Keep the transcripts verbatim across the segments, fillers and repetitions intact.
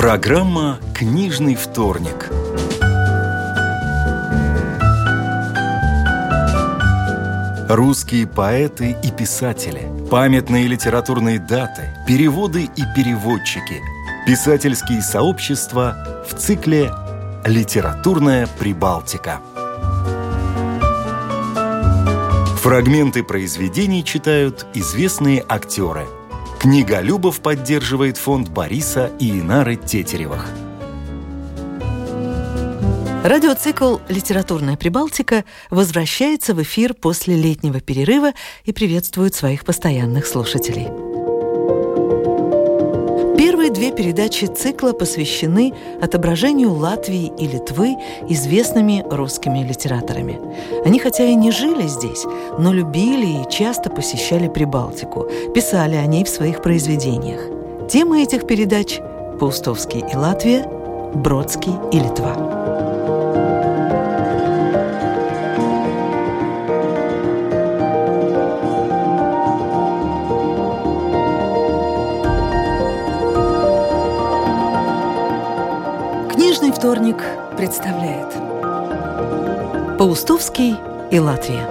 Программа «Книжный вторник». Русские поэты и писатели, памятные литературные даты, переводы и переводчики, писательские сообщества в цикле «Литературная Прибалтика». Фрагменты произведений читают известные актеры. Книголюбов поддерживает фонд Бориса и Инары Тетеревых. Радиоцикл «Литературная Прибалтика» возвращается в эфир после летнего перерыва и приветствует своих постоянных слушателей. Первые две передачи цикла посвящены отображению Латвии и Литвы известными русскими литераторами. Они хотя и не жили здесь, но любили и часто посещали Прибалтику, писали о ней в своих произведениях. Темы этих передач – Паустовский и Латвия, Бродский и Литва. Книжный вторник представляет Паустовский и Латвия.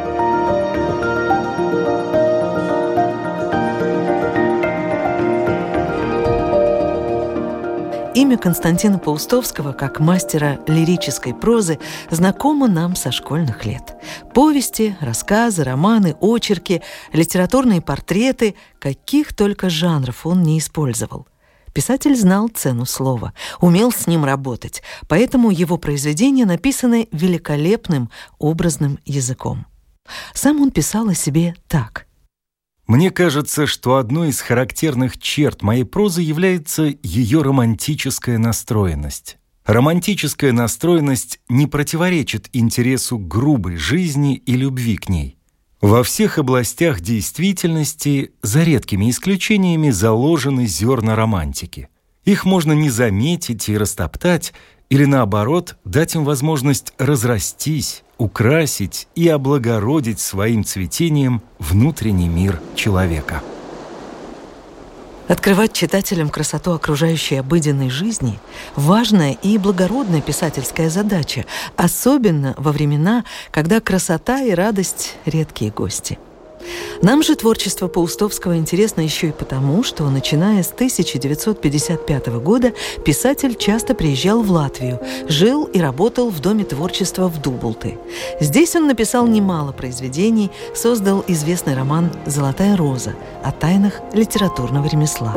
Имя Константина Паустовского как мастера лирической прозы знакомо нам со школьных лет. Повести, рассказы, романы, очерки, литературные портреты, каких только жанров он не использовал. Писатель знал цену слова, умел с ним работать, поэтому его произведения написаны великолепным образным языком. Сам он писал о себе так. Мне кажется, что одной из характерных черт моей прозы является ее романтическая настроенность. Романтическая настроенность не противоречит интересу грубой жизни и любви к ней. Во всех областях действительности, за редкими исключениями, заложены зерна романтики. Их можно не заметить и растоптать, или наоборот, дать им возможность разрастись, украсить и облагородить своим цветением внутренний мир человека. Открывать читателям красоту окружающей обыденной жизни – важная и благородная писательская задача, особенно во времена, когда красота и радость – редкие гости. Нам же творчество Паустовского интересно еще и потому, что, начиная с тысяча девятьсот пятьдесят пятого года, писатель часто приезжал в Латвию, жил и работал в Доме творчества в Дубулты. Здесь он написал немало произведений, создал известный роман «Золотая роза» о тайнах литературного ремесла.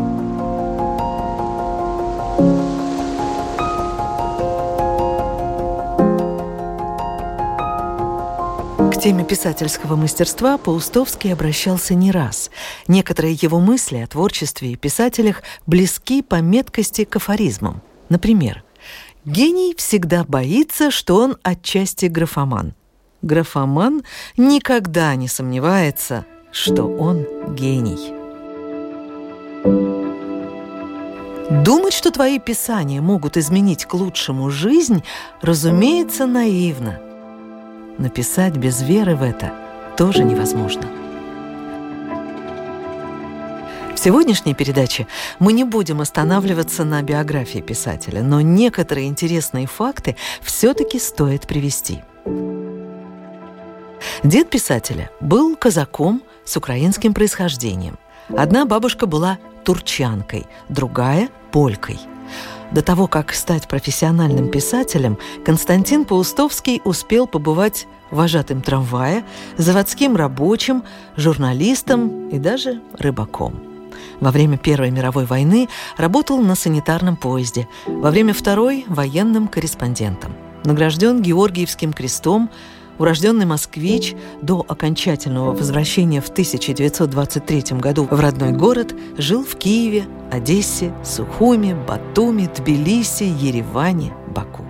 К теме писательского мастерства Паустовский обращался не раз. Некоторые его мысли о творчестве и писателях близки по меткости к афоризмам. Например, «Гений всегда боится, что он отчасти графоман. Графоман никогда не сомневается, что он гений». Думать, что твои писания могут изменить к лучшему жизнь, разумеется, наивно. Написать без веры в это тоже невозможно. В сегодняшней передаче мы не будем останавливаться на биографии писателя, но некоторые интересные факты все-таки стоит привести. Дед писателя был казаком с украинским происхождением. Одна бабушка была турчанкой, другая – полькой. До того, как стать профессиональным писателем, Константин Паустовский успел побывать вожатым трамвая, заводским рабочим, журналистом и даже рыбаком. Во время Первой мировой войны работал на санитарном поезде, во время Второй – военным корреспондентом. Награжден Георгиевским крестом, урожденный москвич, до окончательного возвращения в тысяча девятьсот двадцать третьем году в родной город жил в Киеве, Одессе, Сухуми, Батуми, Тбилиси, Ереване, Баку.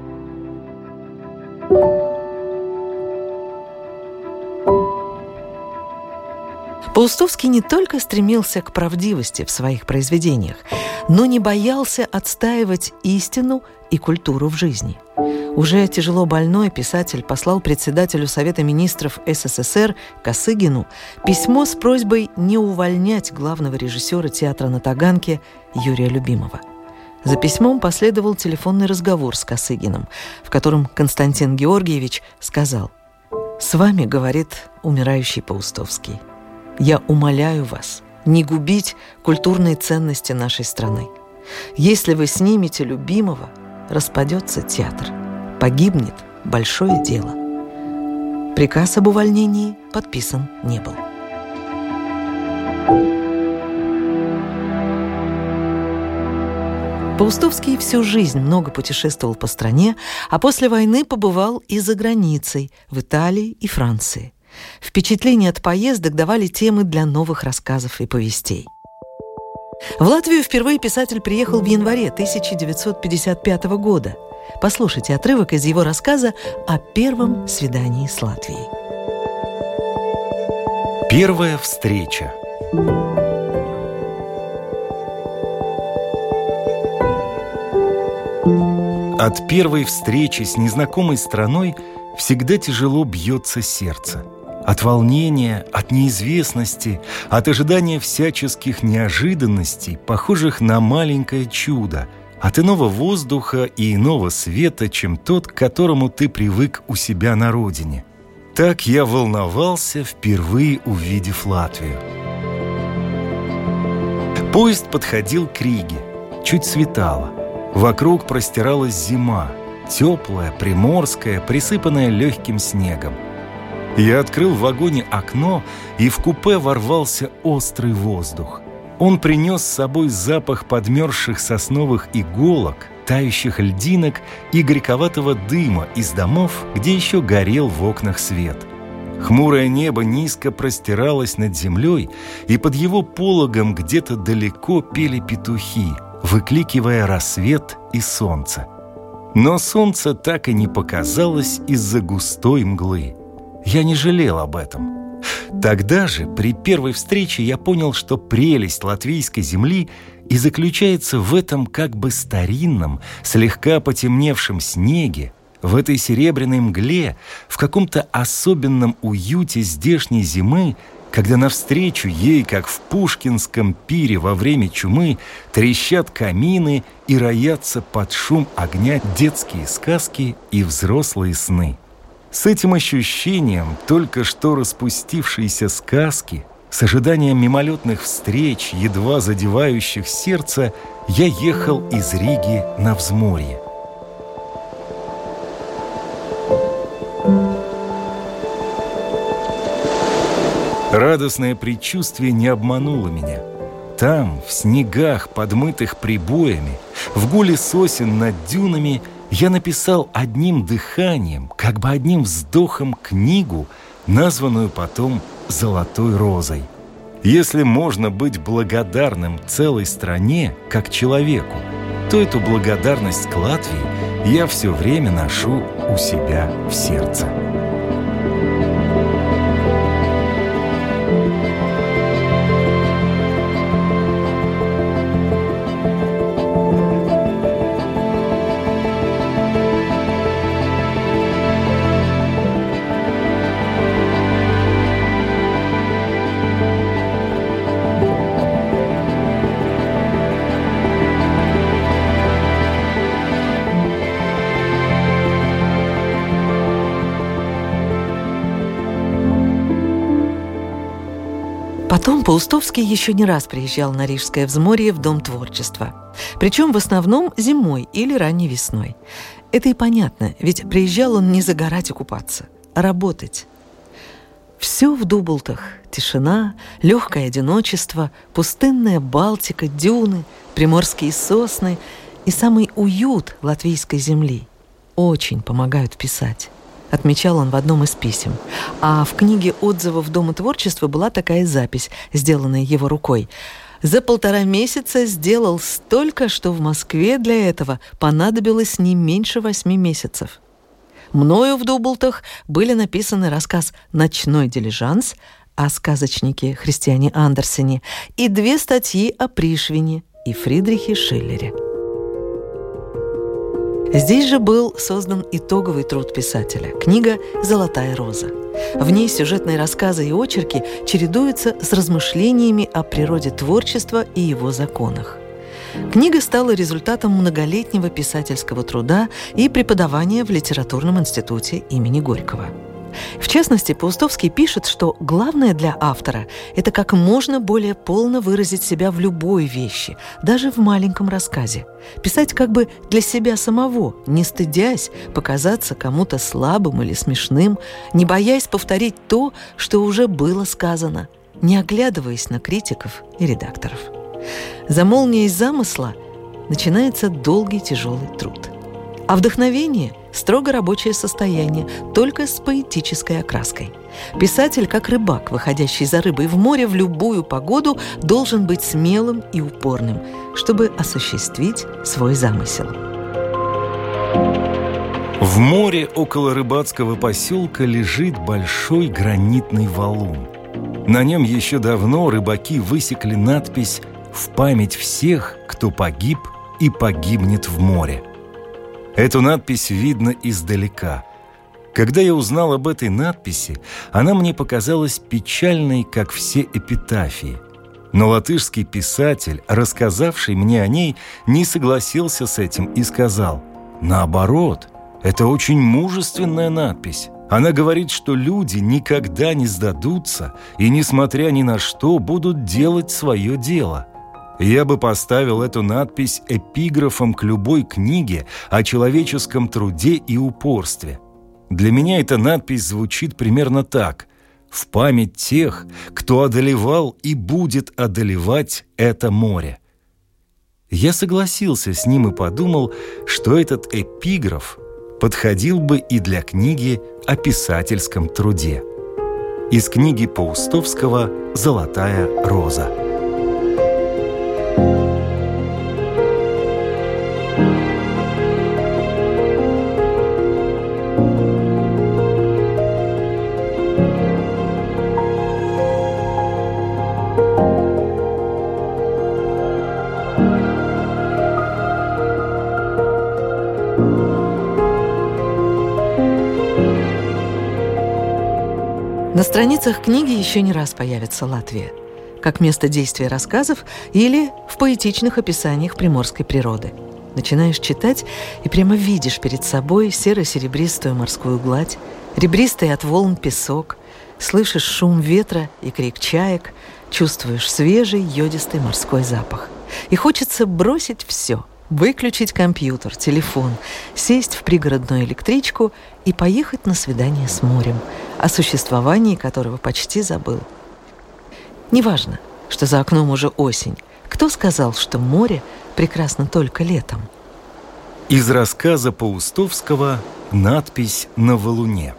Паустовский не только стремился к правдивости в своих произведениях, но не боялся отстаивать истину и культуру в жизни. Уже тяжело больной писатель послал председателю Совета министров СССР Косыгину письмо с просьбой не увольнять главного режиссера театра на Таганке Юрия Любимова. За письмом последовал телефонный разговор с Косыгиным, в котором Константин Георгиевич сказал: «С вами, — говорит умирающий Паустовский, — я умоляю вас не губить культурные ценности нашей страны. Если вы снимете любимого, распадется театр, погибнет большое дело». Приказ об увольнении подписан не был. Паустовский всю жизнь много путешествовал по стране, а после войны побывал и за границей, в Италии и Франции. Впечатления от поездок давали темы для новых рассказов и повестей. В Латвию впервые писатель приехал в январе тысяча девятьсот пятьдесят пятого года. Послушайте отрывок из его рассказа о первом свидании с Латвией. Первая встреча. От первой встречи с незнакомой страной всегда тяжело бьется сердце. От волнения, от неизвестности, от ожидания всяческих неожиданностей, похожих на маленькое чудо, от иного воздуха и иного света, чем тот, к которому ты привык у себя на родине. Так я волновался, впервые увидев Латвию. Поезд подходил к Риге. Чуть светало. Вокруг простиралась зима, теплая, приморская, присыпанная легким снегом. Я открыл в вагоне окно, и в купе ворвался острый воздух. Он принес с собой запах подмерзших сосновых иголок, тающих льдинок и горьковатого дыма из домов, где еще горел в окнах свет. Хмурое небо низко простиралось над землей, и под его пологом где-то далеко пели петухи, выкликивая рассвет и солнце. Но солнце так и не показалось из-за густой мглы. Я не жалел об этом. Тогда же, при первой встрече, я понял, что прелесть латвийской земли и заключается в этом как бы старинном, слегка потемневшем снеге, в этой серебряной мгле, в каком-то особенном уюте здешней зимы, когда навстречу ей, как в пушкинском пире во время чумы, трещат камины и роятся под шум огня детские сказки и взрослые сны. С этим ощущением только что распустившейся сказки, с ожиданием мимолетных встреч, едва задевающих сердце, я ехал из Риги на взморье. Радостное предчувствие не обмануло меня. Там, в снегах, подмытых прибоями, в гуле сосен над дюнами, я написал одним дыханием, как бы одним вздохом, книгу, названную потом «Золотой розой». Если можно быть благодарным целой стране, как человеку, то эту благодарность к Латвии я все время ношу у себя в сердце. Потом Паустовский еще не раз приезжал на Рижское взморье в Дом творчества. Причем в основном зимой или ранней весной. Это и понятно, ведь приезжал он не загорать и купаться, а работать. Все в Дуболтах. Тишина, легкое одиночество, пустынная Балтика, дюны, приморские сосны и самый уют латвийской земли очень помогают писать. Отмечал он в одном из писем. А в книге отзывов Дома творчества была такая запись, сделанная его рукой. «За полтора месяца сделал столько, что в Москве для этого понадобилось не меньше восьми месяцев. Мною в Дуболтах были написаны рассказ «Ночной дилижанс» о сказочнике Христиане Андерсене и две статьи о Пришвине и Фридрихе Шиллере». Здесь же был создан итоговый труд писателя – книга «Золотая роза». В ней сюжетные рассказы и очерки чередуются с размышлениями о природе творчества и его законах. Книга стала результатом многолетнего писательского труда и преподавания в литературном институте имени Горького. В частности, Паустовский пишет, что главное для автора – это как можно более полно выразить себя в любой вещи, даже в маленьком рассказе. Писать как бы для себя самого, не стыдясь показаться кому-то слабым или смешным, не боясь повторить то, что уже было сказано, не оглядываясь на критиков и редакторов. За молнией замысла начинается долгий тяжелый труд. А вдохновение – строго рабочее состояние, только с поэтической окраской. Писатель, как рыбак, выходящий за рыбой в море в любую погоду, должен быть смелым и упорным, чтобы осуществить свой замысел. В море около рыбацкого поселка лежит большой гранитный валун. На нем еще давно рыбаки высекли надпись «В память всех, кто погиб и погибнет в море». Эту надпись видно издалека. Когда я узнал об этой надписи, она мне показалась печальной, как все эпитафии. Но латышский писатель, рассказавший мне о ней, не согласился с этим и сказал: «Наоборот, это очень мужественная надпись. Она говорит, что люди никогда не сдадутся и, несмотря ни на что, будут делать свое дело». Я бы поставил эту надпись эпиграфом к любой книге о человеческом труде и упорстве. Для меня эта надпись звучит примерно так: «В память тех, кто одолевал и будет одолевать это море». Я согласился с ним и подумал, что этот эпиграф подходил бы и для книги о писательском труде. Из книги Паустовского «Золотая роза». На страницах книги еще не раз появится Латвия, как место действия рассказов или в поэтичных описаниях приморской природы. Начинаешь читать и прямо видишь перед собой серо-серебристую морскую гладь, ребристый от волн песок, слышишь шум ветра и крик чаек, чувствуешь свежий йодистый морской запах. И хочется бросить все – выключить компьютер, телефон, сесть в пригородную электричку и поехать на свидание с морем, о существовании которого почти забыл. Неважно, что за окном уже осень. Кто сказал, что море прекрасно только летом? Из рассказа Паустовского «Надпись на валуне».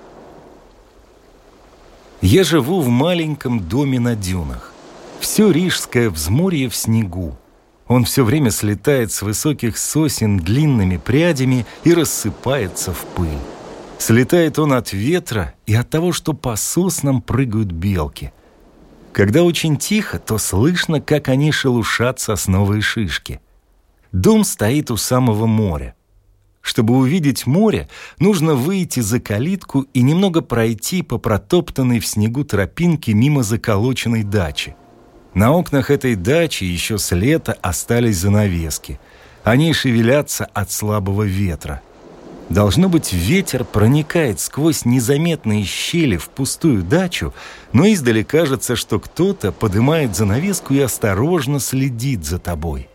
Я живу в маленьком доме на дюнах. Все рижское взморье в снегу. Он все время слетает с высоких сосен длинными прядями и рассыпается в пыль. Слетает он от ветра и от того, что по соснам прыгают белки. Когда очень тихо, то слышно, как они шелушат сосновые шишки. Дом стоит у самого моря. Чтобы увидеть море, нужно выйти за калитку и немного пройти по протоптанной в снегу тропинке мимо заколоченной дачи. На окнах этой дачи еще с лета остались занавески. Они шевелятся от слабого ветра. Должно быть, ветер проникает сквозь незаметные щели в пустую дачу, но издали кажется, что кто-то поднимает занавеску и осторожно следит за тобой.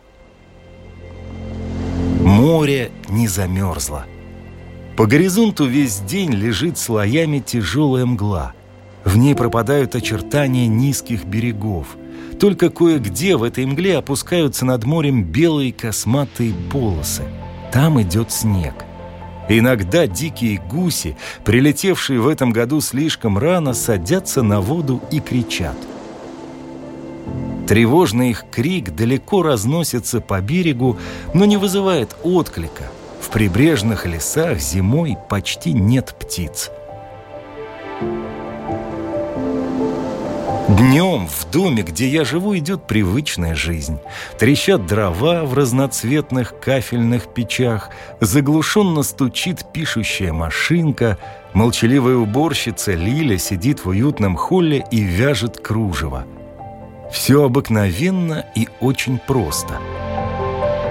Море не замерзло. По горизонту весь день лежит слоями тяжелая мгла. В ней пропадают очертания низких берегов. Только кое-где в этой мгле опускаются над морем белые косматые полосы. Там идет снег. Иногда дикие гуси, прилетевшие в этом году слишком рано, садятся на воду и кричат. Тревожный их крик далеко разносится по берегу, но не вызывает отклика. В прибрежных лесах зимой почти нет птиц. Днем в доме, где я живу, идет привычная жизнь. Трещат дрова в разноцветных кафельных печах, заглушенно стучит пишущая машинка, молчаливая уборщица Лиля сидит в уютном холле и вяжет кружево. Все обыкновенно и очень просто.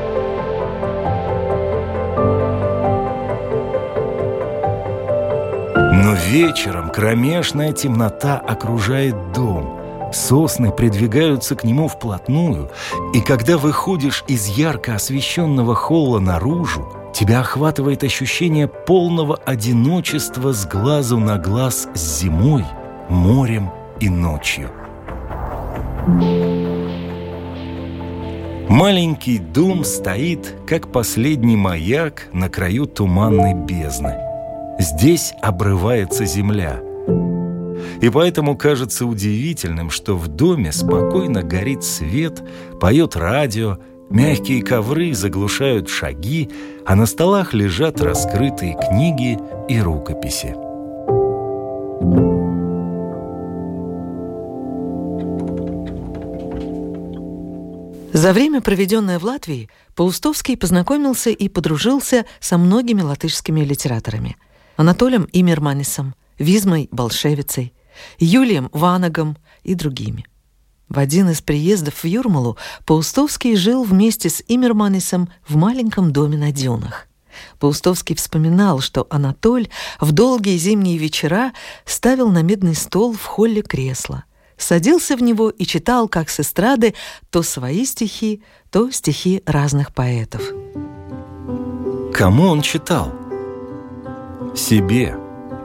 вечером кромешная темнота окружает дом. Сосны придвигаются к нему вплотную, и когда выходишь из ярко освещенного холла наружу, тебя охватывает ощущение полного одиночества с глазу на глаз с зимой, морем и ночью. Маленький дом стоит, как последний маяк на краю туманной бездны. Здесь обрывается земля. И поэтому кажется удивительным, что в доме спокойно горит свет, поет радио, мягкие ковры заглушают шаги, а на столах лежат раскрытые книги и рукописи. За время, проведенное в Латвии, Паустовский познакомился и подружился со многими латышскими литераторами: Анатолием Имерманисом, Визмой Болшевицей, Юлием Ванагом и другими. В один из приездов в Юрмалу Паустовский жил вместе с Имерманисом в маленьком доме на дюнах. Паустовский вспоминал, что Анатоль в долгие зимние вечера ставил на медный стол в холле кресло, садился в него и читал, как с эстрады, то свои стихи, то стихи разных поэтов. Кому он читал? Себе.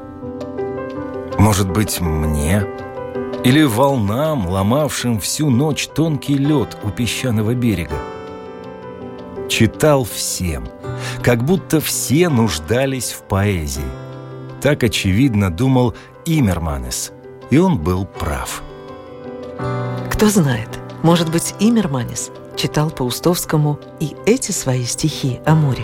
Может быть, мне? Или волнам, ломавшим всю ночь тонкий лед у песчаного берега? Читал всем, как будто все нуждались в поэзии. Так, очевидно, думал Имерманис, и он был прав. Кто знает, может быть, Имерманис читал Паустовскому и эти свои стихи о море.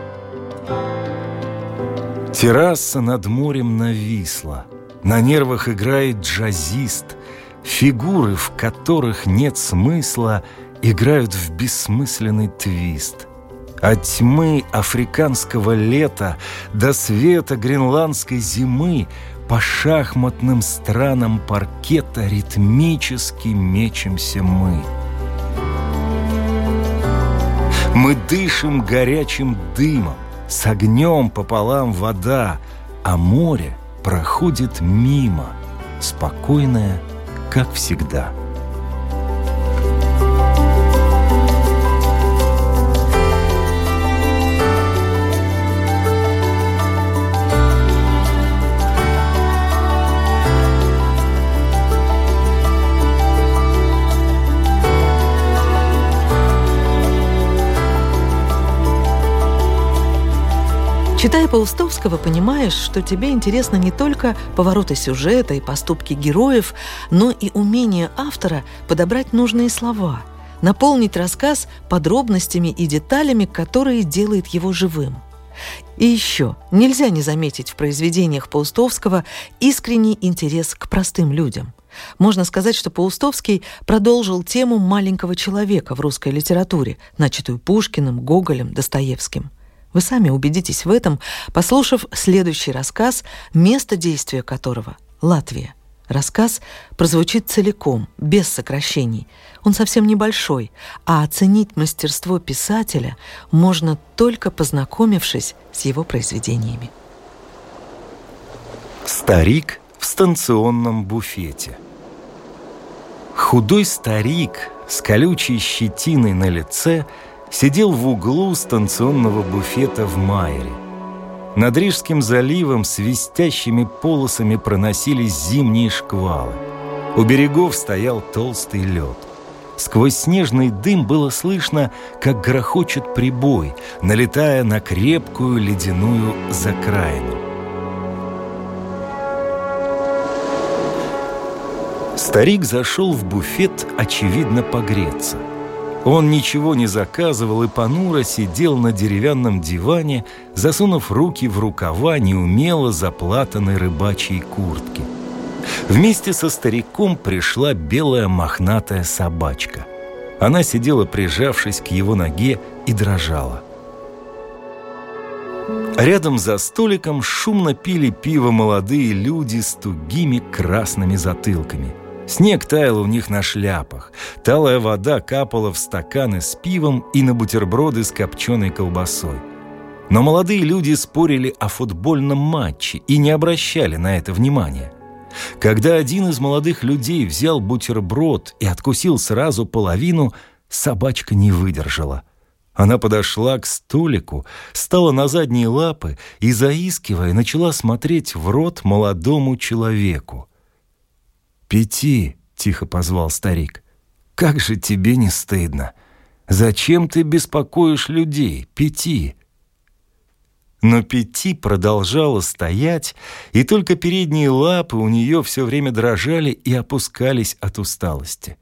Терраса над морем нависла, на нервах играет джазист, фигуры, в которых нет смысла, играют в бессмысленный твист. От тьмы африканского лета до света гренландской зимы по шахматным странам паркета ритмически мечемся мы. Мы дышим горячим дымом, с огнем пополам вода, а море проходит мимо, спокойное, как всегда. Читая Паустовского, понимаешь, что тебе интересны не только повороты сюжета и поступки героев, но и умение автора подобрать нужные слова, наполнить рассказ подробностями и деталями, которые делают его живым. И еще нельзя не заметить в произведениях Паустовского искренний интерес к простым людям. Можно сказать, что Паустовский продолжил тему маленького человека в русской литературе, начатую Пушкиным, Гоголем, Достоевским. Вы сами убедитесь в этом, послушав следующий рассказ, место действия которого — Латвия. Рассказ прозвучит целиком, без сокращений. Он совсем небольшой, а оценить мастерство писателя можно только познакомившись с его произведениями. Старик в станционном буфете. Худой старик с колючей щетиной на лице сидел в углу станционного буфета в Майере. Над Рижским заливом свистящими полосами проносились зимние шквалы. У берегов стоял толстый лед. Сквозь снежный дым было слышно, как грохочет прибой, налетая на крепкую ледяную закраину. Старик зашел в буфет, очевидно, погреться. Он ничего не заказывал и понуро сидел на деревянном диване, засунув руки в рукава неумело заплатанной рыбачьей куртки. Вместе со стариком пришла белая мохнатая собачка. Она сидела, прижавшись к его ноге, и дрожала. Рядом за столиком шумно пили пиво молодые люди с тугими красными затылками. Снег таял у них на шляпах, талая вода капала в стаканы с пивом и на бутерброды с копченой колбасой. Но молодые люди спорили о футбольном матче и не обращали на это внимания. Когда один из молодых людей взял бутерброд и откусил сразу половину, собачка не выдержала. Она подошла к столику, стала на задние лапы и, заискивая, начала смотреть в рот молодому человеку. «Пяти!» — тихо позвал старик. «Как же тебе не стыдно? Зачем ты беспокоишь людей, Пяти?» Но Пяти продолжала стоять, и только передние лапы у нее все время дрожали и опускались от усталости.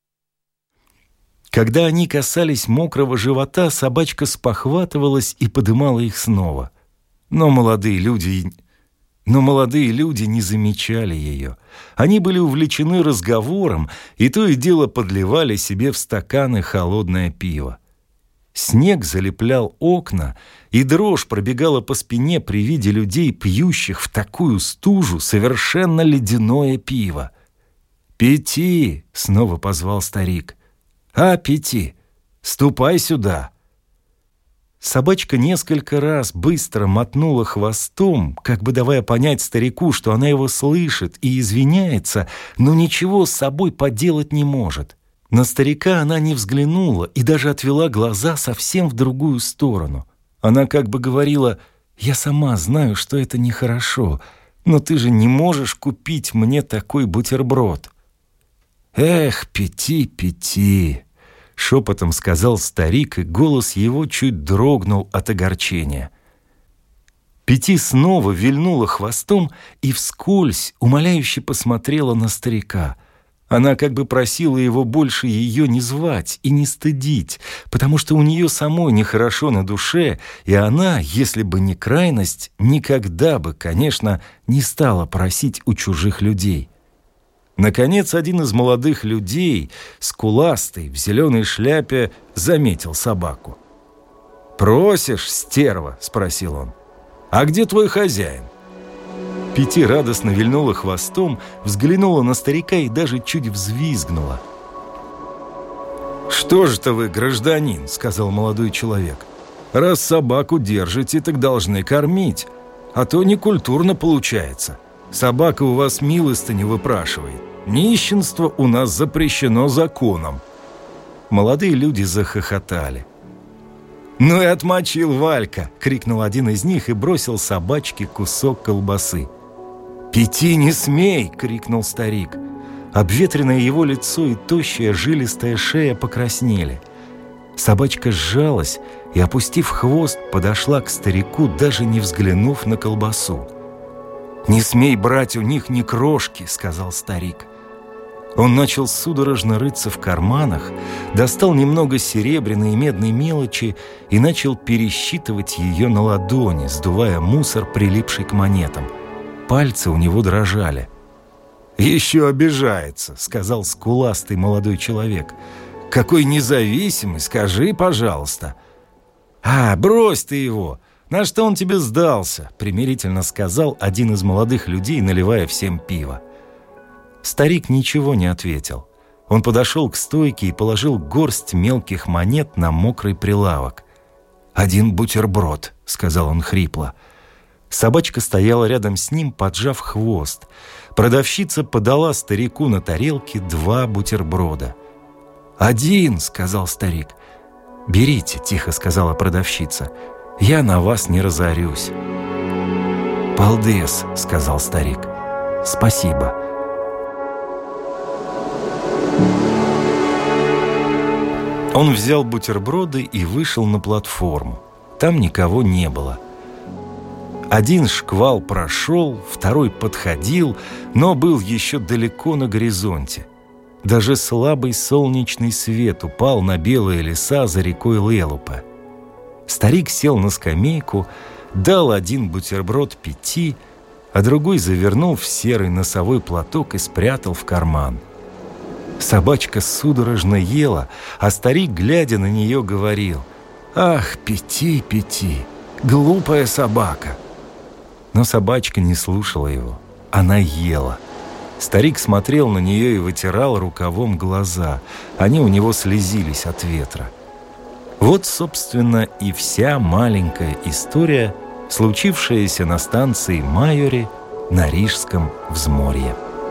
Когда они касались мокрого живота, собачка спохватывалась и подымала их снова. Но молодые люди, но молодые люди не замечали ее. Они были увлечены разговором и то и дело подливали себе в стаканы холодное пиво. Снег залеплял окна, и дрожь пробегала по спине при виде людей, пьющих в такую стужу совершенно ледяное пиво. «Пяти!» — снова позвал старик. «А, Пяти, ступай сюда!» Собачка несколько раз быстро мотнула хвостом, как бы давая понять старику, что она его слышит и извиняется, но ничего с собой поделать не может. На старика она не взглянула и даже отвела глаза совсем в другую сторону. Она как бы говорила: «Я сама знаю, что это нехорошо, но ты же не можешь купить мне такой бутерброд». «Эх, Пяти, Пяти!» — шепотом сказал старик, и голос его чуть дрогнул от огорчения. Пяти снова вильнула хвостом и вскользь умоляюще посмотрела на старика. Она как бы просила его больше ее не звать и не стыдить, потому что у нее самой нехорошо на душе, и она, если бы не крайность, никогда бы, конечно, не стала просить у чужих людей. Наконец, один из молодых людей, скуластый, в зеленой шляпе, заметил собаку. «Просишь, стерва?» — спросил он. «А где твой хозяин?» Пяти радостно вильнула хвостом, взглянула на старика и даже чуть взвизгнула. «Что же-то вы, гражданин?» — сказал молодой человек. «Раз собаку держите, так должны кормить, а то некультурно получается. Собака у вас милостыню выпрашивает. Нищенство у нас запрещено законом». Молодые люди захохотали. «Ну и отмочил Валька!» — крикнул один из них и бросил собачке кусок колбасы. «Пяти, не смей!» — крикнул старик. Обветренное его лицо и тощая жилистая шея покраснели. Собачка сжалась и, опустив хвост, подошла к старику, даже не взглянув на колбасу. «Не смей брать у них ни крошки!» — сказал старик. Он начал судорожно рыться в карманах, достал немного серебряной и медной мелочи и начал пересчитывать ее на ладони, сдувая мусор, прилипший к монетам. Пальцы у него дрожали. «Еще обижается», — сказал скуластый молодой человек. «Какой независимый, скажи, пожалуйста». «А, брось ты его! На что он тебе сдался?» — примирительно сказал один из молодых людей, наливая всем пиво. Старик ничего не ответил. Он подошел к стойке и положил горсть мелких монет на мокрый прилавок. «Один бутерброд», — сказал он хрипло. Собачка стояла рядом с ним, поджав хвост. Продавщица подала старику на тарелке два бутерброда. «Один», — сказал старик. «Берите», — тихо сказала продавщица. «Я на вас не разорюсь». «Балдес», — сказал старик. «Спасибо». Он взял бутерброды и вышел на платформу. Там никого не было. Один шквал прошел, второй подходил, но был еще далеко на горизонте. Даже слабый солнечный свет упал на белые леса за рекой Лелупе. Старик сел на скамейку, дал один бутерброд Пяти, а другой завернул в серый носовой платок и спрятал в карман. Собачка судорожно ела, а старик, глядя на нее, говорил: «Ах, Пяти, Пяти, глупая собака!» Но собачка не слушала его. Она ела. Старик смотрел на нее и вытирал рукавом глаза. Они у него слезились от ветра. Вот, собственно, и вся маленькая история, случившаяся на станции Майори на Рижском взморье.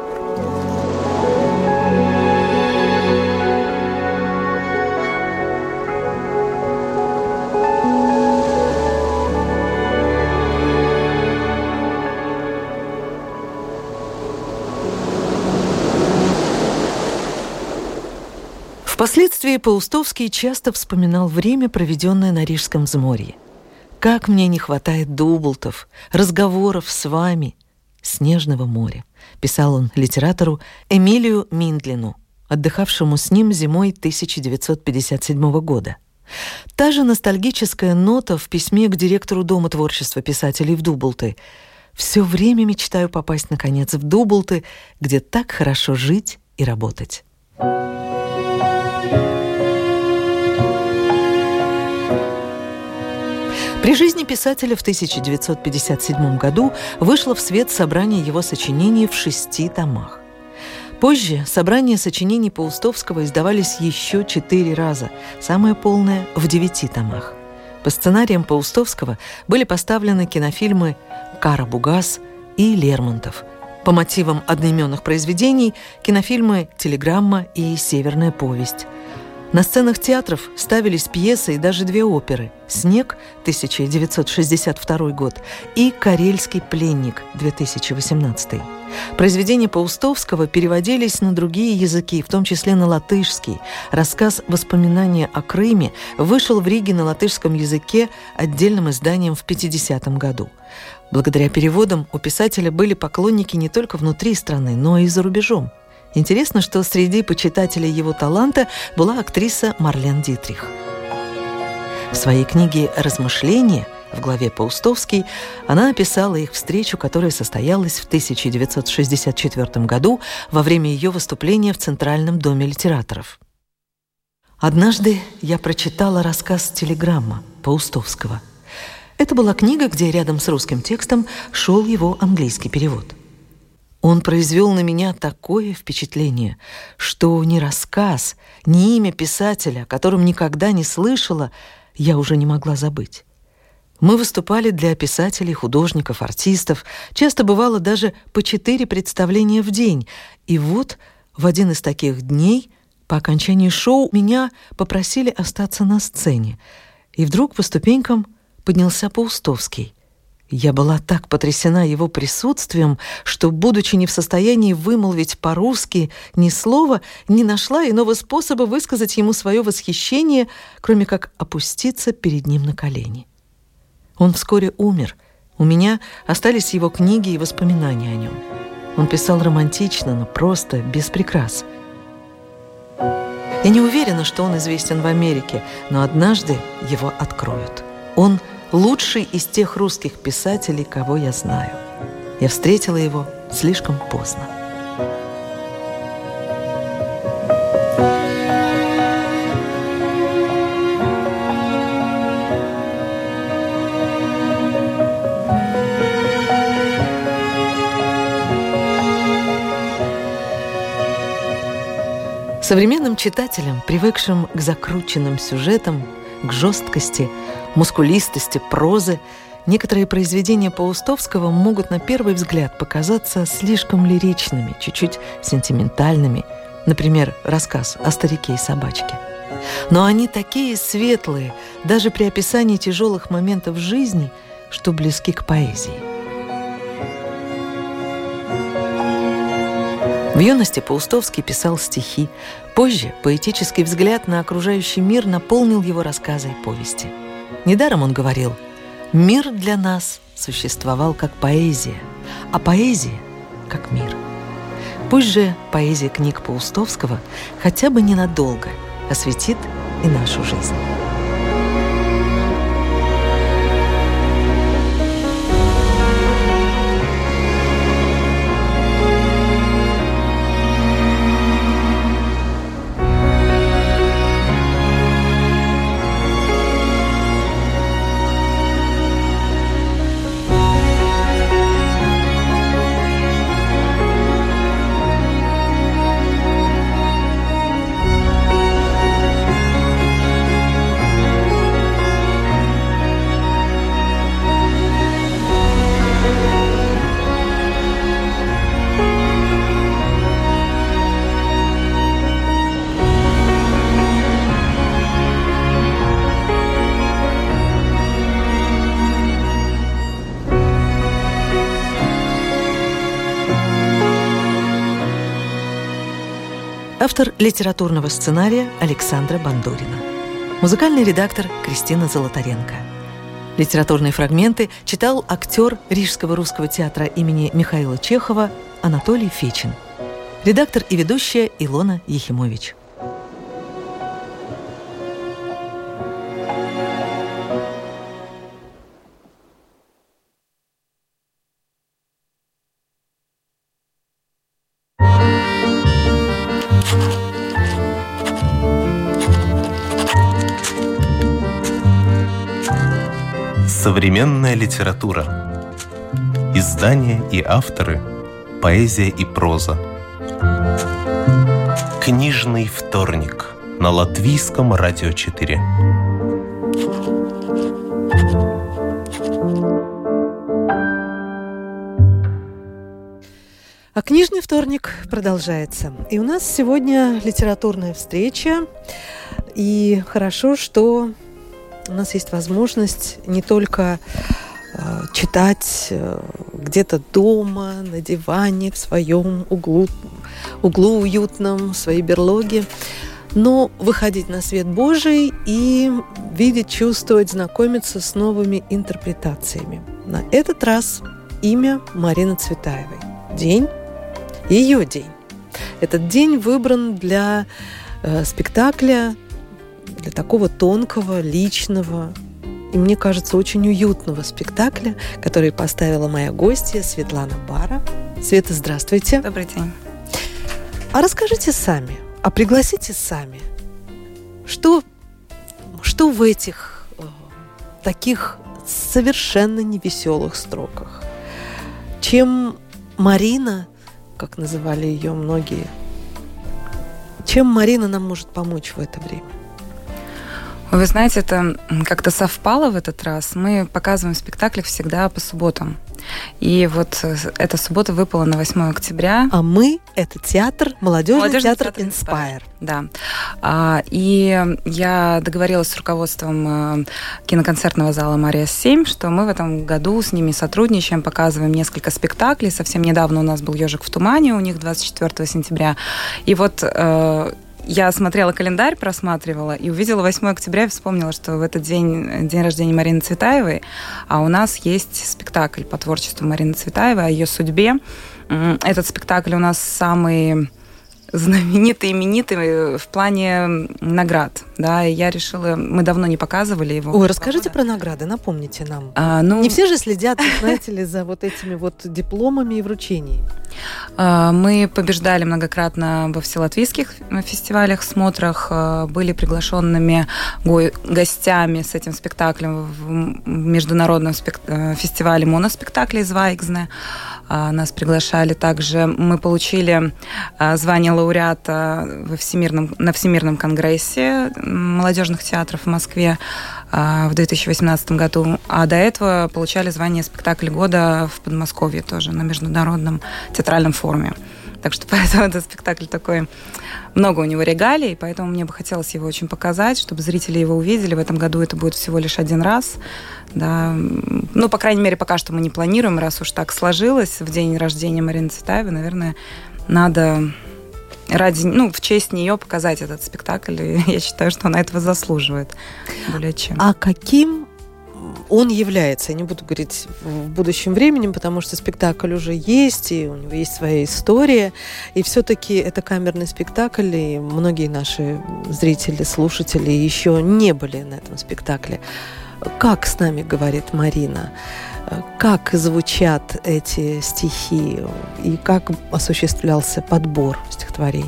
Впоследствии Паустовский часто вспоминал время, проведенное на Рижском взморье. «Как мне не хватает дублтов, разговоров с вами, снежного моря», писал он литератору Эмилию Миндлину, отдыхавшему с ним зимой тысяча девятьсот пятьдесят седьмого года. Та же ностальгическая нота в письме к директору Дома творчества писателей в Дублты. «Все время мечтаю попасть, наконец, в Дублты, где так хорошо жить и работать». При жизни писателя в тысяча девятьсот пятьдесят седьмом году вышло в свет собрание его сочинений в шести томах. Позже собрания сочинений Паустовского издавались еще четыре раза, самое полное – в девяти томах. По сценариям Паустовского были поставлены кинофильмы «Кара Бугас» и «Лермонтов». По мотивам одноименных произведений – кинофильмы «Телеграмма» и «Северная повесть». На сценах театров ставились пьесы и даже две оперы «Снег» тысяча девятьсот шестьдесят второй год и «Карельский пленник» две тысячи восемнадцатый. Произведения Паустовского переводились на другие языки, в том числе на латышский. Рассказ «Воспоминания о Крыме» вышел в Риге на латышском языке отдельным изданием в пятидесятом году. Благодаря переводам у писателя были поклонники не только внутри страны, но и за рубежом. Интересно, что среди почитателей его таланта была актриса Марлен Дитрих. В своей книге «Размышления» в главе «Паустовский» она описала их встречу, которая состоялась в тысяча девятьсот шестьдесят четвёртом году во время ее выступления в Центральном доме литераторов. «Однажды я прочитала рассказ «Телеграмма» Паустовского. Это была книга, где рядом с русским текстом шел его английский перевод. Он произвел на меня такое впечатление, что ни рассказ, ни имя писателя, о котором никогда не слышала, я уже не могла забыть. Мы выступали для писателей, художников, артистов, часто бывало даже по четыре представления в день. И вот в один из таких дней, по окончании шоу, меня попросили остаться на сцене. И вдруг по ступенькам поднялся Паустовский. Я была так потрясена его присутствием, что, будучи не в состоянии вымолвить по-русски ни слова, не нашла иного способа высказать ему свое восхищение, кроме как опуститься перед ним на колени. Он вскоре умер. У меня остались его книги и воспоминания о нем. Он писал романтично, но просто, без прикрас. Я не уверена, что он известен в Америке, но однажды его откроют. Он лучший из тех русских писателей, кого я знаю. Я встретила его слишком поздно. Современным читателям, привыкшим к закрученным сюжетам, к жесткости, мускулистости прозы, некоторые произведения Паустовского могут на первый взгляд показаться слишком лиричными, чуть-чуть сентиментальными. Например, рассказ о старике и собачке. Но они такие светлые, даже при описании тяжелых моментов жизни, что близки к поэзии. В юности Паустовский писал стихи. Позже поэтический взгляд на окружающий мир наполнил его рассказы и повести. Недаром он говорил: «Мир для нас существовал как поэзия, а поэзия — как мир». Пусть же поэзия книг Паустовского хотя бы ненадолго осветит и нашу жизнь. Автор литературного сценария Александра Бандурина. Музыкальный редактор Кристина Золотаренко. Литературные фрагменты читал актер Рижского русского театра имени Михаила Чехова Анатолий Фечин. Редактор и ведущая Илона Ехимович. Современная литература. Издания и авторы. Поэзия и проза. Книжный вторник на Латвийском радио четыре. А книжный вторник продолжается. И у нас сегодня литературная встреча. И хорошо, что у нас есть возможность не только э, читать э, где-то дома, на диване, в своем углу, углу уютном, в своей берлоге, но выходить на свет Божий и видеть, чувствовать, знакомиться с новыми интерпретациями. На этот раз имя Марины Цветаевой. День, ее день. Этот день выбран для э, спектакля, для такого тонкого, личного и, мне кажется, очень уютного спектакля, который поставила моя гостья Светлана Бара. Света, здравствуйте. Добрый день. А расскажите сами, а пригласите сами, что, что в этих э, таких совершенно невеселых строках? Чем Марина, как называли ее многие, чем Марина нам может помочь в это время? Вы знаете, это как-то совпало в этот раз. Мы показываем спектакли всегда по субботам. И вот эта суббота выпала на восьмое октября. А мы — это театр, молодежный, молодежный театр, театр Inspire. Да. И я договорилась с руководством киноконцертного зала «Мария семь», что мы в этом году с ними сотрудничаем, показываем несколько спектаклей. Совсем недавно у нас был «Ежик в тумане», у них двадцать четвёртого сентября. И вот я смотрела календарь, просматривала и увидела восьмое октября и вспомнила, что в этот день день рождения Марины Цветаевой, а у нас есть спектакль по творчеству Марины Цветаевой, о ее судьбе. Этот спектакль у нас самый знаменитый, именитый в плане наград. Да, и я решила, мы давно не показывали его. Ой, расскажите про награды, напомните нам. А, ну... Не все же следят, знаете ли, за вот этими вот дипломами и вручениями. Мы побеждали многократно во вселатвийских фестивалях, смотрах, были приглашенными гостями с этим спектаклем в международном фестивале моноспектаклей «Звайгзне». Нас приглашали также. Мы получили звание лауреата во Всемирном, на Всемирном конгрессе молодежных театров в Москве в две тысячи восемнадцатом году, а до этого получали звание «Спектакль года» в Подмосковье тоже на международном театральном форуме. Так что поэтому этот спектакль такой... Много у него регалий, поэтому мне бы хотелось его очень показать, чтобы зрители его увидели. В этом году это будет всего лишь один раз. Да. Ну, по крайней мере, пока что мы не планируем, раз уж так сложилось. В день рождения Марины Цветаевой, наверное, надо... ради, ну, в честь нее показать этот спектакль. И я считаю, что она этого заслуживает более чем. А каким он является? Я не буду говорить в будущем времени, потому что спектакль уже есть, и у него есть своя история. И все-таки это камерный спектакль, и многие наши зрители, слушатели еще не были на этом спектакле. Как с нами говорит Марина? Как звучат эти стихи? И как осуществлялся подбор стихотворений?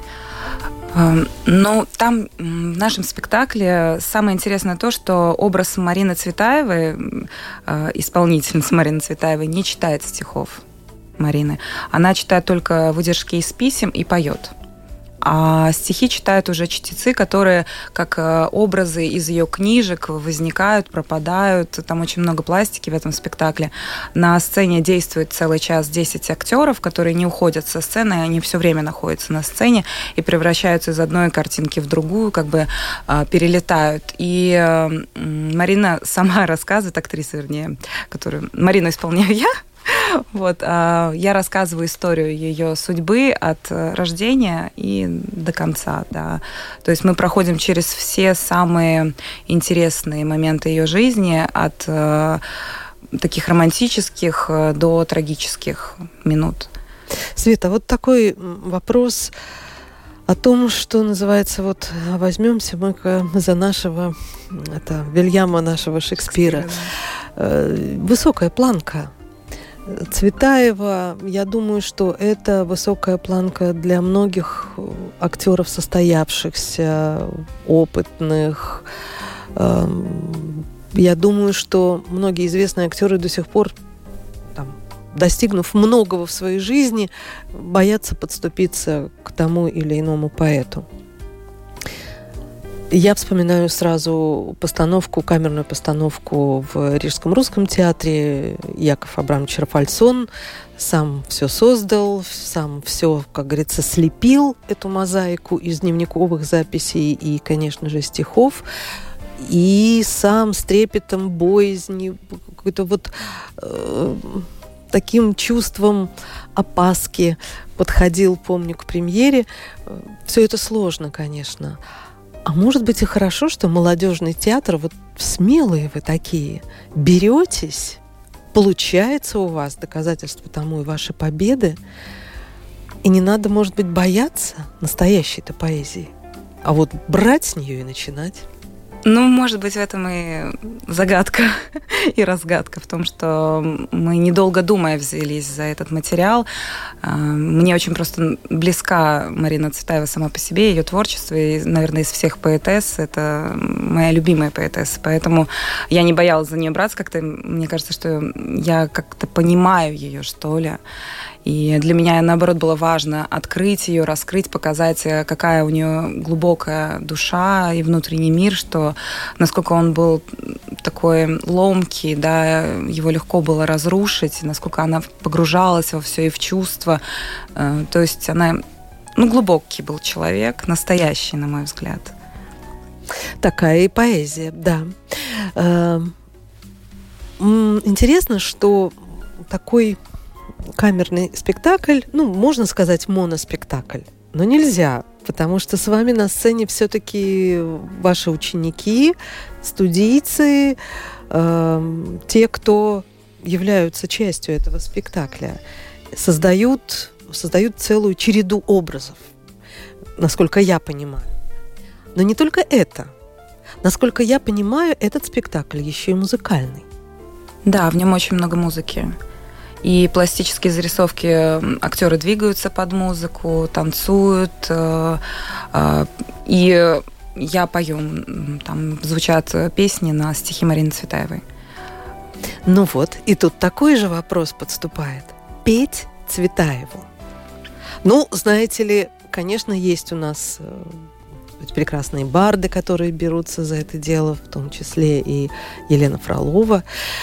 Ну, там в нашем спектакле самое интересное то, что образ Марины Цветаевой, исполнительница Марины Цветаевой, не читает стихов Марины. Она читает только выдержки из писем и поет. А стихи читают уже чтецы, которые как образы из ее книжек возникают, пропадают. Там очень много пластики в этом спектакле. На сцене действует целый час десять актеров, которые не уходят со сцены, они все время находятся на сцене и превращаются из одной картинки в другую, как бы перелетают. И Марина сама рассказывает, актриса, вернее, которую Марину исполняю я, Вот, я рассказываю историю ее судьбы от рождения и до конца, да. То есть мы проходим через все самые интересные моменты ее жизни, от таких романтических до трагических минут. Света, вот такой вопрос о том, что называется, вот возьмемся мы за нашего, это Вильяма, нашего Шекспира. Шекспира, да. Высокая планка. Цветаева, я думаю, что это высокая планка для многих актеров, состоявшихся, опытных. Я думаю, что многие известные актеры до сих пор, там, достигнув многого в своей жизни, боятся подступиться к тому или иному поэту. Я вспоминаю сразу постановку, камерную постановку в Рижском русском театре. Яков Абрамович Рафальсон сам все создал, сам все, как говорится, слепил, эту мозаику из дневниковых записей и, конечно же, стихов. И сам с трепетом, боязнью, какой-то вот э, таким чувством опаски подходил, помню, к премьере. Все это сложно, конечно. А может быть и хорошо, что молодежный театр, вот смелые вы такие, беретесь, получается у вас, доказательство тому и ваши победы, и не надо, может быть, бояться настоящей-то поэзии, а вот брать с нее и начинать. Ну, может быть, в этом и загадка, и разгадка в том, что мы, недолго думая, взялись за этот материал. Мне очень просто близка Марина Цветаева сама по себе, ее творчество, и, наверное, из всех поэтесс это моя любимая поэтесса, поэтому я не боялась за нее браться как-то. Мне кажется, что я как-то понимаю ее, что ли. И для меня, наоборот, было важно открыть ее, раскрыть, показать, какая у нее глубокая душа и внутренний мир, что насколько он был такой ломкий, да, его легко было разрушить, насколько она погружалась во все и в чувства. То есть она, ну, глубокий был человек, настоящий, на мой взгляд. Такая и поэзия, да. Интересно, что такой камерный спектакль, ну, можно сказать, моноспектакль, но нельзя, потому что с вами на сцене все-таки ваши ученики, студийцы, э, те, кто являются частью этого спектакля, создают, создают целую череду образов, насколько я понимаю. Но не только это. Насколько я понимаю, этот спектакль еще и музыкальный. Да, в нем очень много музыки. И пластические зарисовки, актеры двигаются под музыку, танцуют, и я пою, там звучат песни на стихи Марины Цветаевой. Ну вот, и тут такой же вопрос подступает. Петь Цветаеву. Ну, знаете ли, конечно, есть у нас прекрасные барды, которые берутся за это дело, в том числе и Елена Фролова.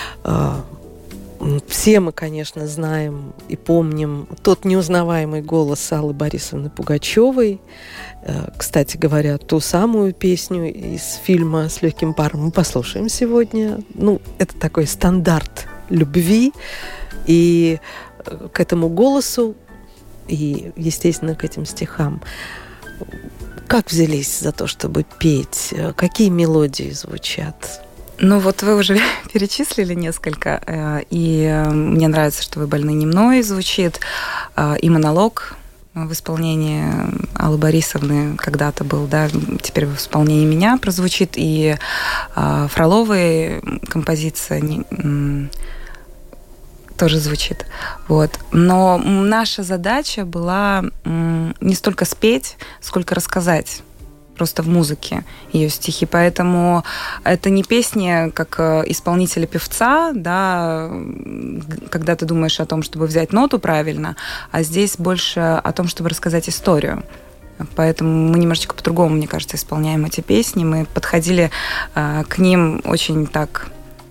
Все мы, конечно, знаем и помним тот неузнаваемый голос Аллы Борисовны Пугачевой. Кстати говоря, ту самую песню из фильма «С легким паром» мы послушаем сегодня. Ну, это такой стандарт любви. И к этому голосу, и, естественно, к этим стихам. Как взялись за то, чтобы петь? Какие мелодии звучат? Ну вот вы уже перечислили несколько, и мне нравится, что «Вы больны не мной» звучит, и монолог в исполнении Аллы Борисовны когда-то был, да, теперь в исполнении меня прозвучит, и Фроловой композиция тоже звучит. Вот. Но наша задача была не столько спеть, сколько рассказать просто в музыке ее стихи. Поэтому это не песни как исполнителя-певца, да, когда ты думаешь о том, чтобы взять ноту правильно, а здесь больше о том, чтобы рассказать историю. Поэтому мы немножечко по-другому, мне кажется, исполняем эти песни. Мы подходили э, к ним очень так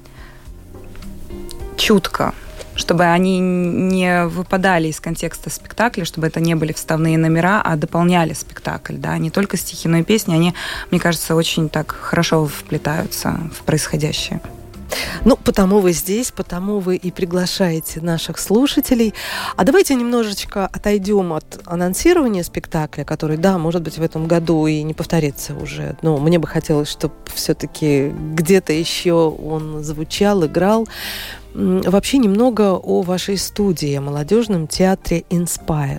чутко, чтобы они не выпадали из контекста спектакля, чтобы это не были вставные номера, а дополняли спектакль, да, не только стихи, но и песни, они, мне кажется, очень так хорошо вплетаются в происходящее. Ну, потому вы здесь, потому вы и приглашаете наших слушателей. А давайте немножечко отойдем от анонсирования спектакля, который, да, может быть, в этом году и не повторится уже. Но мне бы хотелось, чтобы все-таки где-то еще он звучал, играл. Вообще немного о вашей студии, о молодежном театре «Инспайр».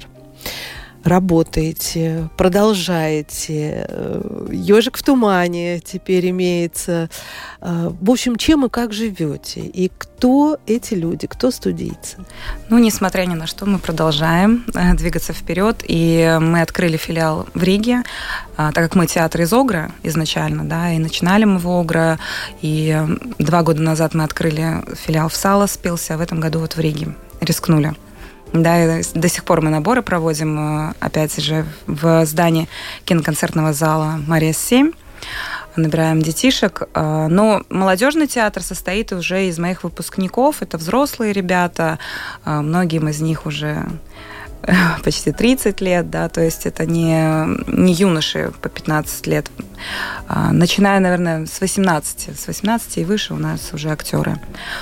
Работаете, продолжаете. «Ежик в тумане» теперь имеется. В общем, чем и как живете? И кто эти люди, кто студийцы? Ну, несмотря ни на что, мы продолжаем двигаться вперед. И мы открыли филиал в Риге, так как мы театр из Огра изначально, да, и начинали мы в Огра. И два года назад мы открыли филиал в Саласпилсе, а в этом году вот в Риге рискнули. Да, и до сих пор мы наборы проводим, опять же, в здании киноконцертного зала «Мария-семь». Набираем детишек. Но молодежный театр состоит уже из моих выпускников. Это взрослые ребята. Многим из них уже почти тридцать лет, да, то есть это не, не юноши по пятнадцать лет. Начиная, наверное, с восемнадцати. С восемнадцати и выше у нас уже актеры.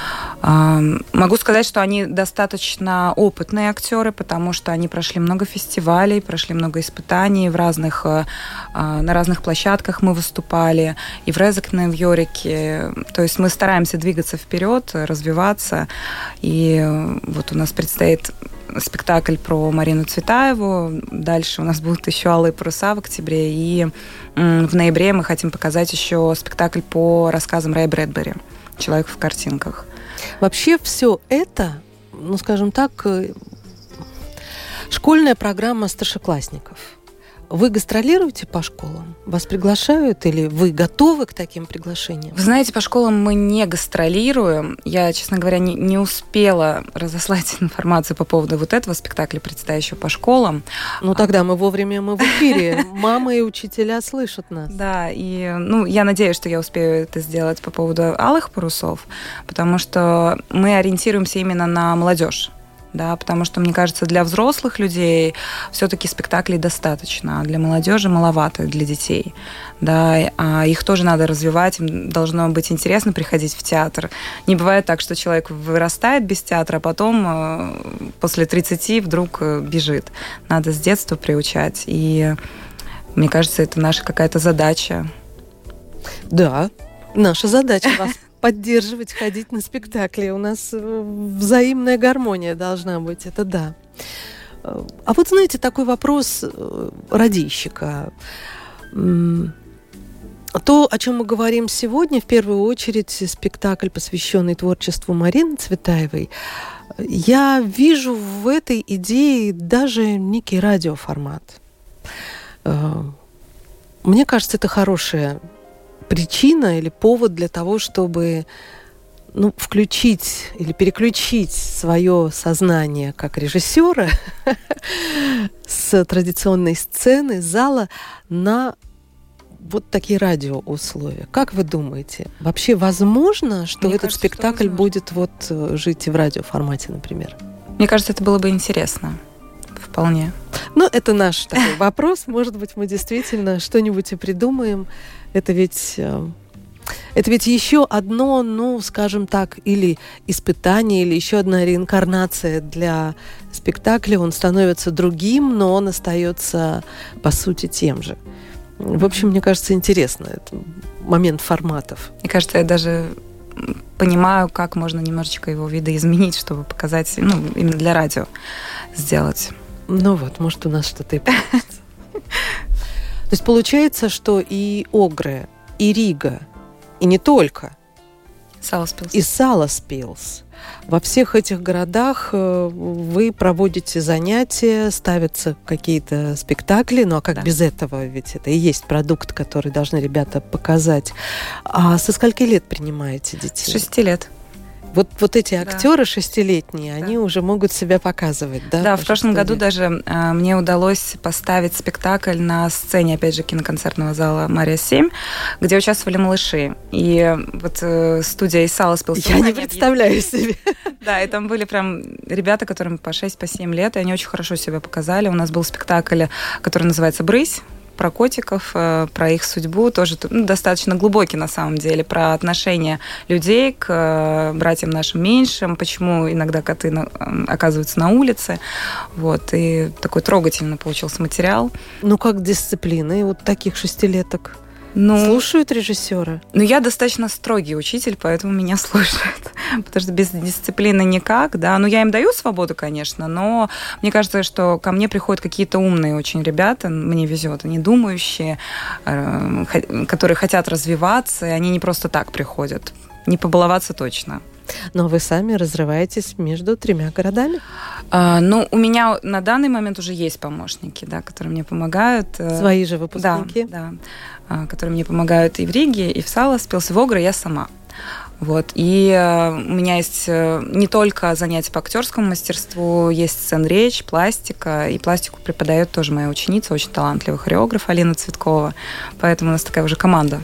Могу сказать, что они достаточно опытные актеры, потому что они прошли много фестивалей, прошли много испытаний в разных, на разных площадках мы выступали, и в Резекне, и в Йорике. То есть мы стараемся двигаться вперед, развиваться. И вот у нас предстоит спектакль про Марину Цветаеву. Дальше у нас будут еще «Алые паруса» в октябре. И в ноябре мы хотим показать еще спектакль по рассказам Рэя Брэдбери «Человек в картинках». Вообще все это, ну, скажем так, школьная программа старшеклассников. Вы гастролируете по школам? Вас приглашают или вы готовы к таким приглашениям? Вы знаете, по школам мы не гастролируем. Я, честно говоря, не, не успела разослать информацию по поводу вот этого спектакля, предстоящего по школам. Ну, тогда мы вовремя, мы в эфире. Мамы и учителя слышат нас. Да, и ну, я надеюсь, что я успею это сделать по поводу «Алых парусов», потому что мы ориентируемся именно на молодежь. Да, потому что, мне кажется, для взрослых людей все-таки спектаклей достаточно, а для молодежи маловато, для детей. Да, а их тоже надо развивать, им должно быть интересно приходить в театр. Не бывает так, что человек вырастает без театра, а потом после тридцати вдруг бежит. Надо с детства приучать. И мне кажется, это наша какая-то задача. Да, наша задача вас поддерживать, ходить на спектакли. У нас взаимная гармония должна быть, это да. А вот, знаете, такой вопрос радийщика. То, о чем мы говорим сегодня, в первую очередь, спектакль, посвященный творчеству Марины Цветаевой, я вижу в этой идее даже некий радиоформат. Мне кажется, это хорошая причина или повод для того, чтобы ну, включить или переключить свое сознание как режиссера с традиционной сцены, зала на вот такие радиоусловия. Как вы думаете, вообще возможно, что Мне этот кажется, спектакль что будет вот жить и в радиоформате, например? Мне кажется, это было бы интересно. Вполне. Ну, это наш такой вопрос. Может быть, мы действительно что-нибудь и придумаем. Это ведь, это ведь еще одно, ну, скажем так, или испытание, или еще одна реинкарнация для спектакля. Он становится другим, но он остается, по сути, тем же. В общем, мне кажется, интересно. Это момент форматов. Мне кажется, я даже понимаю, как можно немножечко его видоизменить, чтобы показать, ну, именно для радио сделать. Ну вот, может, у нас что-то и получится. То есть получается, что и Огры, и Рига, и не только, Саласпилс. и Саласпилс. Во всех этих городах вы проводите занятия, ставятся какие-то спектакли, ну а как да. без этого? Ведь это и есть продукт, который должны ребята показать. А со скольки лет принимаете детей? С шести лет. Вот, вот эти актеры да. шестилетние, да. они уже могут себя показывать, да? Да, в прошлом году даже э, мне удалось поставить спектакль на сцене, опять же, киноконцертного зала «Мария-семь», где участвовали малыши. И вот э, студия из Саласпилса... Я не представляю себе. Да, и там были прям ребята, которым по шесть, по семь лет, и они очень хорошо себя показали. У нас был спектакль, который называется «Брысь», про котиков, про их судьбу, тоже ну, достаточно глубокий на самом деле, про отношение людей к братьям нашим меньшим, почему иногда коты оказываются на улице. Вот, и такой трогательный получился материал. Ну, как дисциплина, и вот таких шестилеток ну, слушают режиссера? Ну, я достаточно строгий учитель, поэтому меня слушают. Потому что без дисциплины никак, да. Ну, я им даю свободу, конечно, но мне кажется, что ко мне приходят какие-то умные очень ребята, мне везет, они думающие, которые хотят развиваться, и они не просто так приходят. Не побаловаться точно. Но вы сами разрываетесь между тремя городами? А, ну, у меня на данный момент уже есть помощники, да, которые мне помогают. Свои же выпускники? Да, да, которые мне помогают и в Риге, и в Саласпилс, и в Огре я сама. Вот. И у меня есть не только занятия по актерскому мастерству, есть сцен-речь, пластика. И пластику преподает тоже моя ученица, очень талантливый хореограф Алина Цветкова. Поэтому у нас такая уже команда.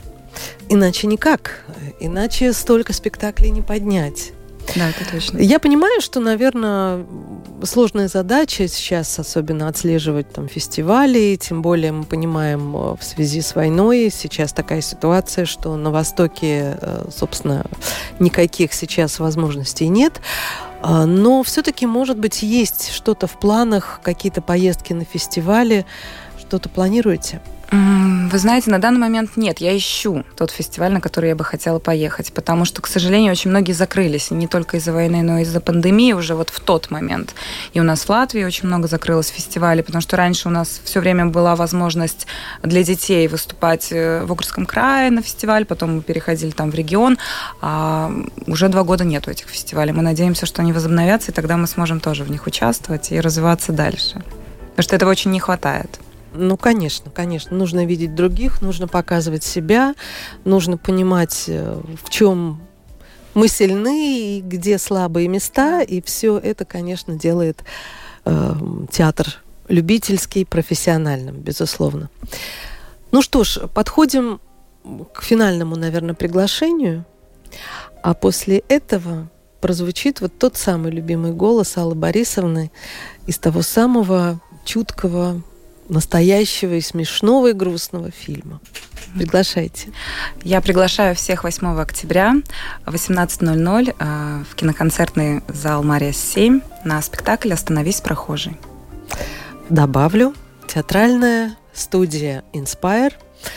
Иначе никак. Иначе столько спектаклей не поднять. Да, это точно. Я понимаю, что, наверное, сложная задача сейчас, особенно отслеживать там фестивали, тем более мы понимаем в связи с войной, сейчас такая ситуация, что на Востоке, собственно, никаких сейчас возможностей нет. Но все-таки, может быть, есть что-то в планах, какие-то поездки на фестивали, что-то планируете? Вы знаете, на данный момент нет. Я ищу тот фестиваль, на который я бы хотела поехать, потому что, к сожалению, очень многие закрылись, и не только из-за войны, но и из-за пандемии уже вот в тот момент. И у нас в Латвии очень много закрылось фестивалей, потому что раньше у нас все время была возможность для детей выступать в Огрском крае на фестиваль, потом мы переходили там в регион, а уже два года нету этих фестивалей. Мы надеемся, что они возобновятся, и тогда мы сможем тоже в них участвовать и развиваться дальше. Потому что этого очень не хватает. Ну, конечно, конечно. Нужно видеть других, нужно показывать себя, нужно понимать, в чем мы сильны и где слабые места. И все это, конечно, делает э, театр любительский, профессиональным, безусловно. Ну что ж, подходим к финальному, наверное, приглашению. А после этого прозвучит вот тот самый любимый голос Аллы Борисовны из того самого чуткого, настоящего и смешного и грустного фильма. Приглашайте. Я приглашаю всех восьмого октября в восемнадцать ноль ноль в киноконцертный зал «Мария семь» на спектакль «Остановись, прохожий». Добавлю, театральная студия «Инспайр».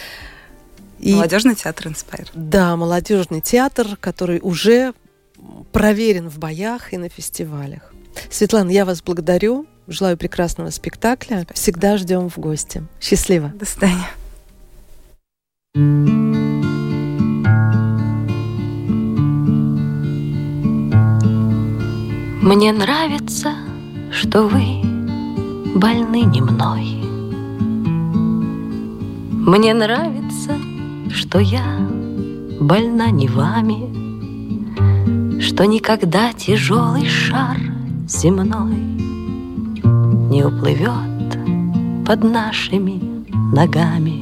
И, молодежный театр «Инспайр». Да, молодежный театр, который уже проверен в боях и на фестивалях. Светлана, я вас благодарю. Желаю прекрасного спектакля. Спасибо. Всегда ждем в гости. Счастливо. До свидания. Мне нравится, что вы больны не мной. Мне нравится, что я больна не вами, что никогда тяжелый шар земной не уплывет под нашими ногами.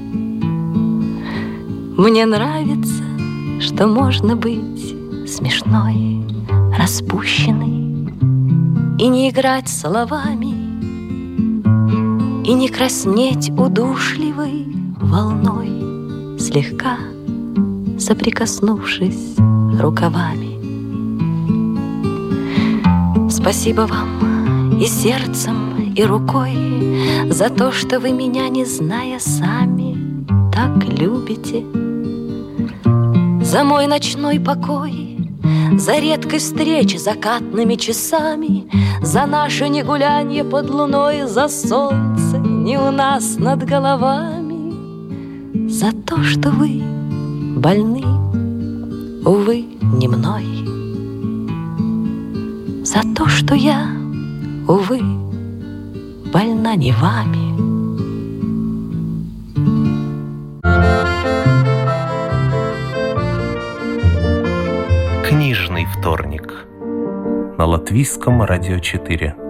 Мне нравится, что можно быть смешной, распущенной и не играть словами, и не краснеть удушливой волной, слегка соприкоснувшись рукавами. Спасибо вам и сердцем, и рукой за то, что вы меня, не зная сами, так любите. За мой ночной покой, за редкой встречи закатными часами, за наше негулянье под луной, за солнце не у нас над головами, за то, что вы больны, увы, не мной, за то, что я, увы, больна не вами. Книжный вторник на Латвийском радио четыре.